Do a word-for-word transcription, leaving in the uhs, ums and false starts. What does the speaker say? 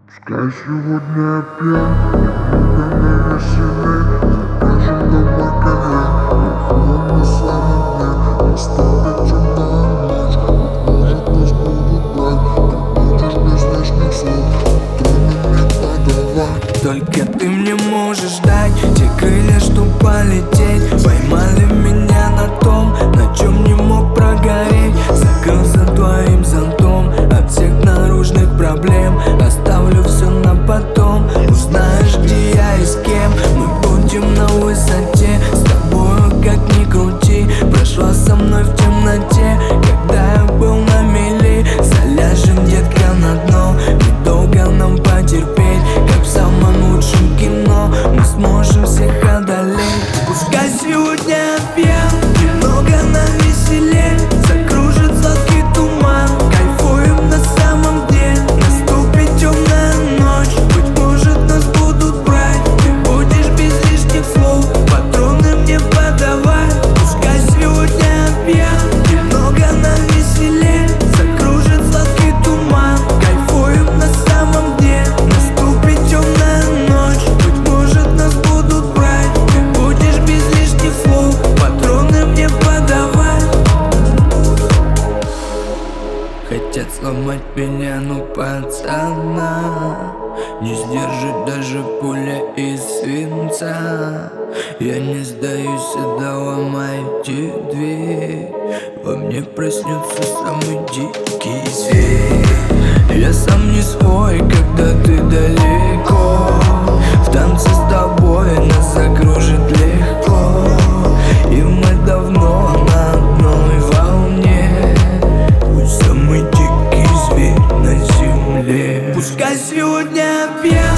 Пускай сегодня пьян, много на веселе. Закажем домой кальян, уходим на самом дне. Наступит темная ночь, быть может нас будут брать. Ты будешь без лишних слов, патроны мне подавай. Только ты мне можешь дать те крылья, чтоб полететь. Поймали меня на том, на чем не мог прогореть. Закрылся твоим зонтом от всех наружных проблем. Оставлю все на потом, узнаешь, где я и с кем. Мы будем на высоте, с тобою как ни крути. Прошла со мной в темноте, когда я был на мели. Заляжем, детка, на дно, недолго нам потерпеть. Как в самом лучшем кино мы сможем всех одолеть. Пускай сегодня пьян, немного навеселе. Закружит сладкий туман, кайфуем на самом деле. Наступит темная ночь, быть может нас будут брать. Ты будешь без лишних слов, патроны мне подавай. Пускай сегодня пьян, немного навеселе. Закружит сладкий туман, кайфуем на самом деле. Наступит темная ночь, быть может нас будут брать. Ты будешь без лишних слов, патроны мне подавай. Хотят сломать меня, ну пацана не сдержит даже пуля из свинца. Я не сдаюсь, да ломайте дверь. Во мне проснется самый дикий зверь. Я сам не свой, когда ты далеко. В танце с тобой нас закружит легко. И мы давно на одной волне. Пусть самый дикий зверь на земле. Пускай сегодня пьян,